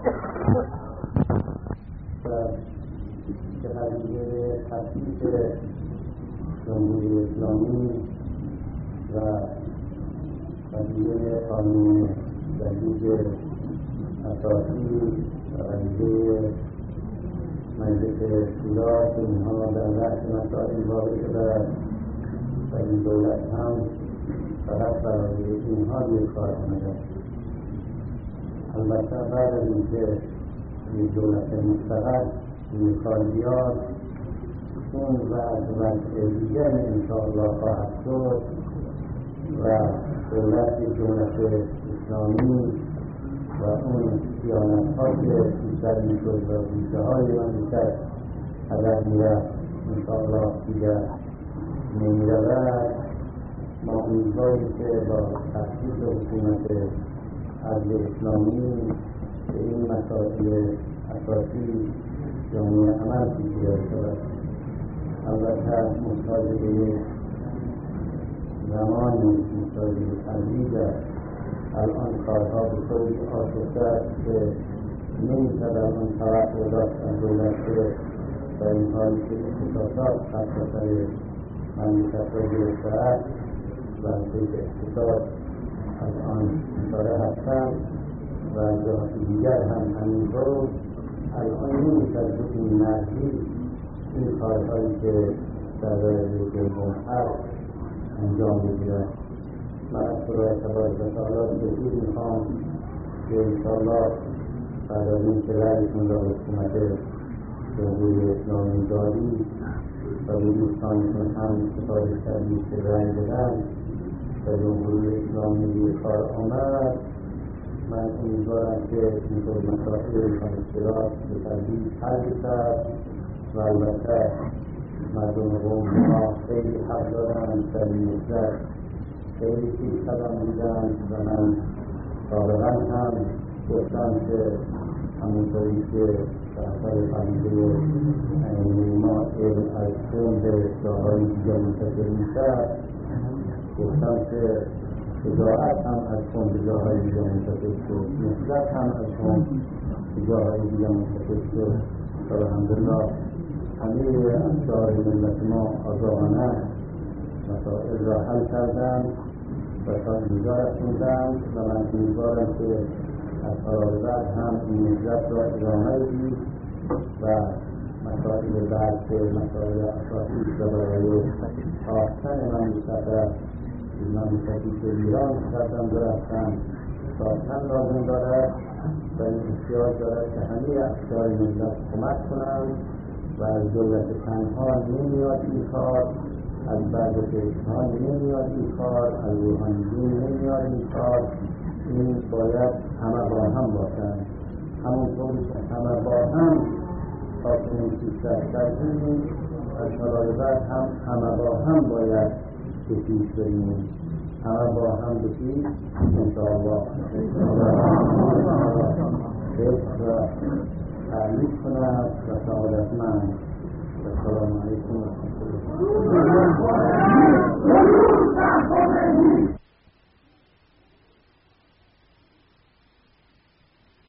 که قضیه تفکیک جمهوری اسلامی و قضیه قانون جدید اساسی و قضیه مجلس شورا که اینها در رأس مسائل واقع شده است و این دولت هم فقط برای اینها یک کار آمده است. البته بعد از اینکه یک دولت مستقل این کار بیاد اون وضع دیگر انشاءالله خواهد شد و دولت اسلامی و اون خیانت ها که بیشتر میشد و بیشه های اون بیشتر هدر میرفت انشاءالله دیگر نمیرود. ما امیدواریم که با تفکیک حکومت عدل اسلامی به این مسائل اساسی جامعه عمل پیگیری شود. البته محتاج به یک زمانی محتاج به تمدید است. الان کارها به طوری آشفته است که نمی‌شود آن توقع داشت از دولت که در این حالی که اختصاصات سر مملکت‌ها گرفته است و طیف اقتصاد از آن اشاره هستند و جهات دیگر هم همینطور الان نمی‌شود به این نحوی این کارهایی که در درجه دوم هست انجام بگیرد. من از خدای تبارک و تعالی بسیار میخوام که انشاءالله بعد از این که رأیتون را به حکومت جمهوری اسلامی دادید و به دوستانتون هم سفارش کردید که رأی بدن و جمهوری اسلامی به کار آمد. من امیدوارم که اینطور مسائل و مشکلات به تدریج حل شود و البته مردم قوم ما خیلی حق دارند در این مدت خیلی پیش قدم بودند و من سابقا هم گفتم که همونطوری که در اثر قضیه ما علم از قوم به جاهای دیگر منتقل میشد گفتم که شجاعت هم از قوم به جاهای دیگر منتقل شد، نسبت هم از قوم به جاهای دیگر منتقل شد و الحمدلله همه افکار ملت ما آگاهانه مسائل را حل کردند و تا اینجا رسوندند و من امیدوارم که از حال بعد هم این ملت را ادامه دهید و مسائل بعد که مسائل اساسی را برای ساختن مملکتی که ایران کردن درستن ساختن لازم دارد و این احتیاج دارد که همه افکار ملت کمک کنند و از دولت تنها نمیاد این کار، از بعد پیشها نمیاد این کار، از روحانیون نمیاد این کار. این باید همه با هم باشند، همونطوری که همه با هم خواستیم پیشتر کردیم از حال بعد هم همه با هم باید به پیش بریم، همه با هم به پیش انشاءالله حفظ و تعلیف کند و سعادتمند. السلام علیکم و رحمت الله.